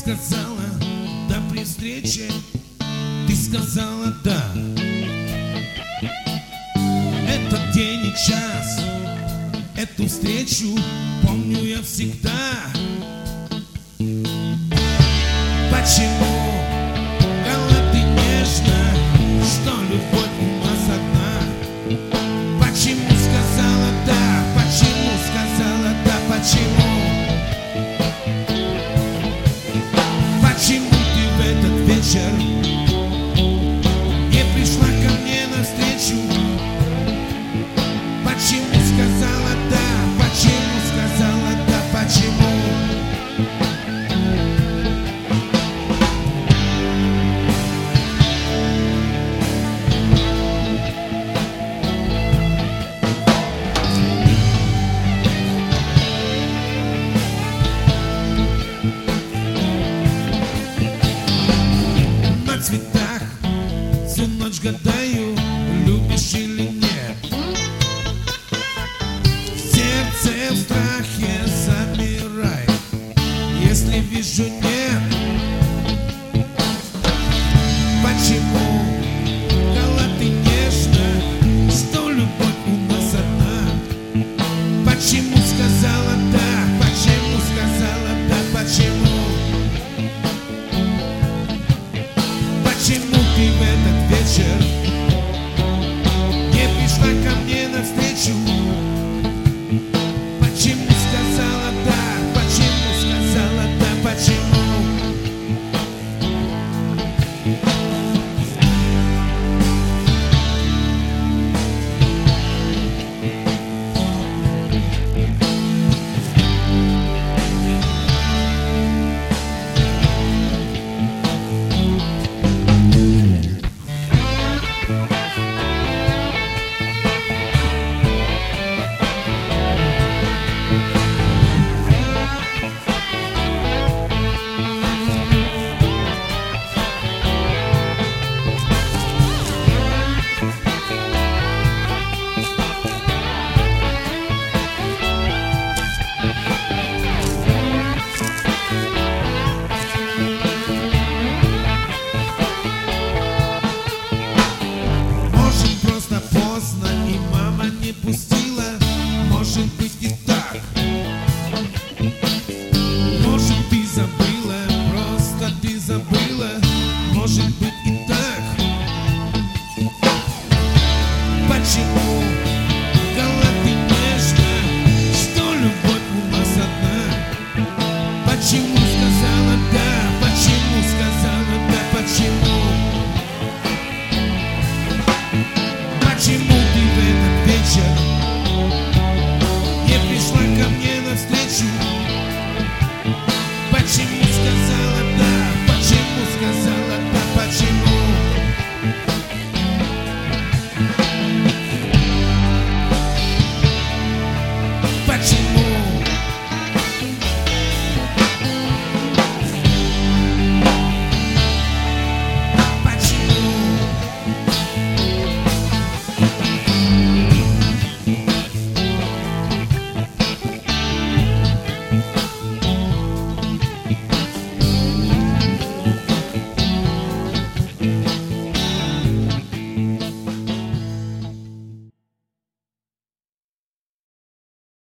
сказала да при встрече, ты сказала да. Этот день и час, эту встречу помню я всегда. Почему, говорила ты нежно, что любовь у нас одна? Почему сказала да, почему сказала да, почему? Почему ты в этот вечер не пришла ко мне навстречу? Почему сказала да, почему сказала да, почему? На цветах всю ночь гадаю, любишь или нет. В сердце в страхе замирает, если вижу нет.